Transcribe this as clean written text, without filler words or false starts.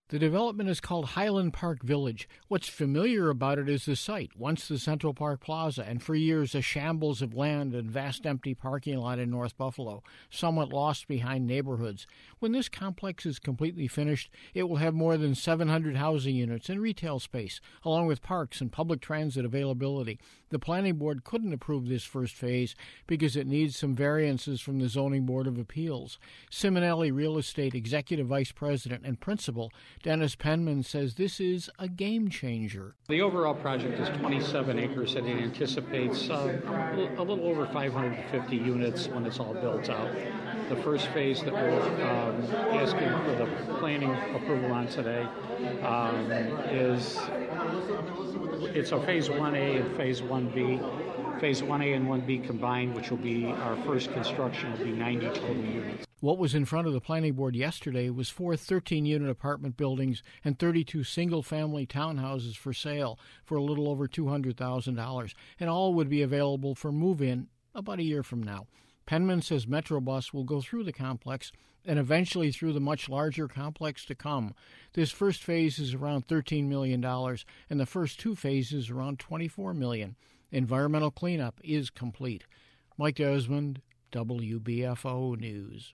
The development is called Highland Park Village. What's familiar about it is the site, once the Central Park Plaza, and for years a shambles of land and vast empty parking lot in North Buffalo, somewhat lost behind neighborhoods. When this complex is completely finished, it will have more than 700 housing units and retail space, along with parks and public transit availability. The Planning Board couldn't approve this first phase because it needs some variances from the Zoning Board of Appeals. Simonelli Real Estate Executive Vice President and Principal Dennis Penman says this is a game changer. The overall project is 27 acres and it anticipates a little over 550 units when it's all built out. The first phase that we're asking for the planning approval on today it's a Phase 1A and Phase 1B. Phase 1A and 1B combined, which will be our first construction, will be 90 total units. What was in front of the Planning Board yesterday was 4 13-unit apartment buildings and 32 single-family townhouses for sale for a little over $200,000, and all would be available for move-in about a year from now. Penman says Metrobus will go through the complex and eventually through the much larger complex to come. This first phase is around $13 million, and the first two phases around $24 million. Environmental cleanup is complete. Mike Desmond, WBFO News.